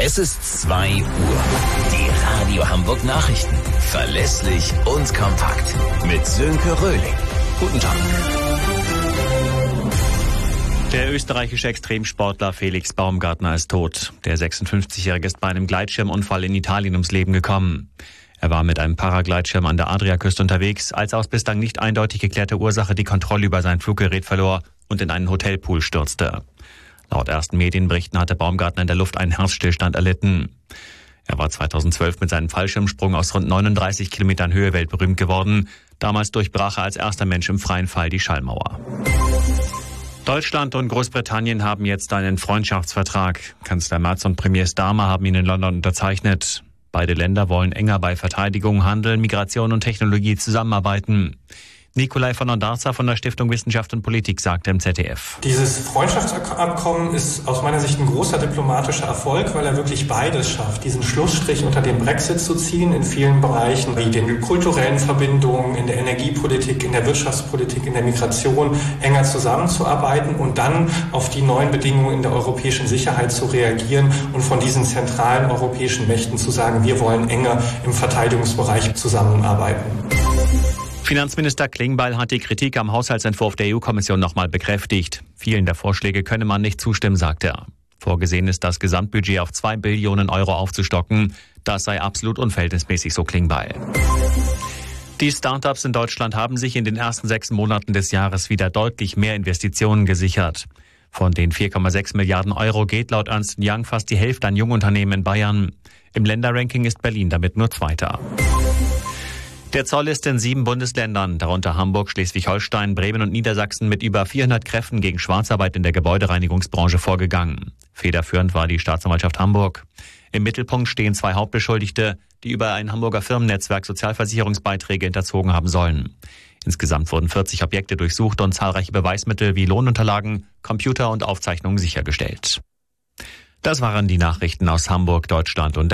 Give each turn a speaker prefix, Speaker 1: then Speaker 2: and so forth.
Speaker 1: Es ist 2 Uhr. Die Radio Hamburg Nachrichten. Verlässlich und kompakt. Mit Sönke Röhling. Guten Tag.
Speaker 2: Der österreichische Extremsportler Felix Baumgartner ist tot. Der 56-Jährige ist bei einem Gleitschirmunfall in Italien ums Leben gekommen. Er war mit einem Paragleitschirm an der Adriaküste unterwegs, als aus bislang nicht eindeutig geklärter Ursache die Kontrolle über sein Fluggerät verlor und in einen Hotelpool stürzte. Laut ersten Medienberichten hatte Baumgartner in der Luft einen Herzstillstand erlitten. Er war 2012 mit seinem Fallschirmsprung aus rund 39 Kilometern Höhe weltberühmt geworden. Damals durchbrach er als erster Mensch im freien Fall die Schallmauer. Deutschland und Großbritannien haben jetzt einen Freundschaftsvertrag. Kanzler Merz und Premier Starmer haben ihn in London unterzeichnet. Beide Länder wollen enger bei Verteidigung, Handel, Migration und Technologie zusammenarbeiten. Nikolai von Ondarza von der Stiftung Wissenschaft und Politik sagte im ZDF.
Speaker 3: Dieses Freundschaftsabkommen ist aus meiner Sicht ein großer diplomatischer Erfolg, weil er wirklich beides schafft, diesen Schlussstrich unter dem Brexit zu ziehen in vielen Bereichen, wie den kulturellen Verbindungen, in der Energiepolitik, in der Wirtschaftspolitik, in der Migration enger zusammenzuarbeiten und dann auf die neuen Bedingungen in der europäischen Sicherheit zu reagieren und von diesen zentralen europäischen Mächten zu sagen, wir wollen enger im Verteidigungsbereich zusammenarbeiten.
Speaker 2: Finanzminister Klingbeil hat die Kritik am Haushaltsentwurf der EU-Kommission nochmal bekräftigt. Vielen der Vorschläge könne man nicht zustimmen, sagt er. Vorgesehen ist, das Gesamtbudget auf 2 Billionen Euro aufzustocken. Das sei absolut unverhältnismäßig, so Klingbeil. Die Startups in Deutschland haben sich in den ersten 6 Monaten des Jahres wieder deutlich mehr Investitionen gesichert. Von den 4,6 Milliarden Euro geht laut Ernst & Young fast die Hälfte an Jungunternehmen in Bayern. Im Länderranking ist Berlin damit nur Zweiter. Der Zoll ist in 7 Bundesländern, darunter Hamburg, Schleswig-Holstein, Bremen und Niedersachsen, mit über 400 Kräften gegen Schwarzarbeit in der Gebäudereinigungsbranche vorgegangen. Federführend war die Staatsanwaltschaft Hamburg. Im Mittelpunkt stehen 2 Hauptbeschuldigte, die über ein Hamburger Firmennetzwerk Sozialversicherungsbeiträge hinterzogen haben sollen. Insgesamt wurden 40 Objekte durchsucht und zahlreiche Beweismittel wie Lohnunterlagen, Computer und Aufzeichnungen sichergestellt. Das waren die Nachrichten aus Hamburg, Deutschland und